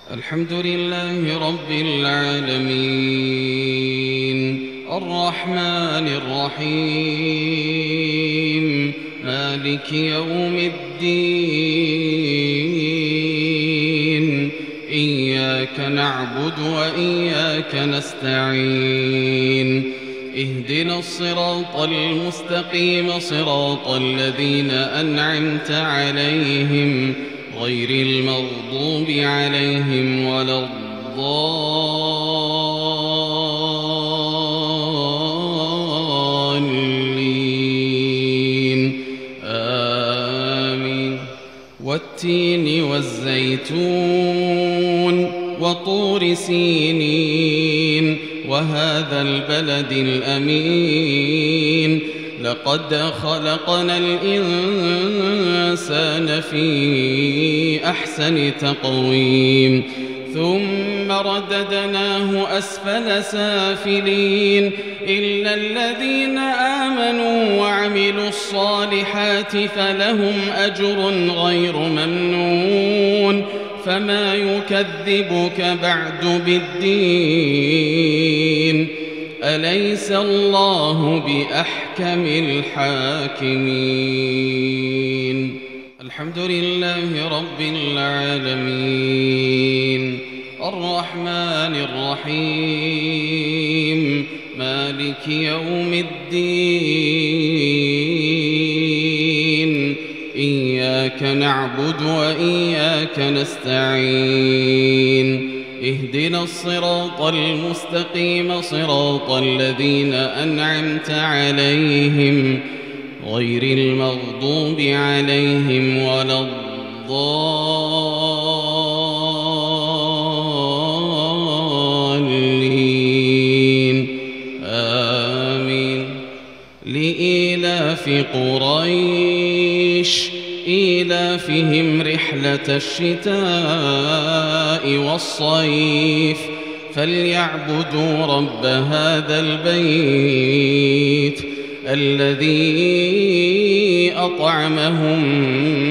الحمد لله رب العالمين الرحمن الرحيم مالك يوم الدين إياك نعبد وإياك نستعين اهدنا الصراط المستقيم صراط الذين أنعمت عليهم غير المغضوب عليهم ولا الضالين آمين. والتين والزيتون وطور سينين وهذا البلد الأمين لقد خلقنا الإنسان في أحسن تقويم ثم رددناه أسفل سافلين إلا الذين آمنوا وعملوا الصالحات فلهم أجر غير ممنون فما يكذبك بعد بالدين أليس الله بأحكم الحاكمين. الحمد لله رب العالمين الرحمن الرحيم مالك يوم الدين إياك نعبد وإياك نستعين اهدنا الصراط المستقيم صراط الذين أنعمت عليهم غير المغضوب عليهم ولا الضالين آمين. لإيلاف قريش إيلافهم رحلة الشتاء والصيف فليعبدوا رب هذا البيت الذي أطعمهم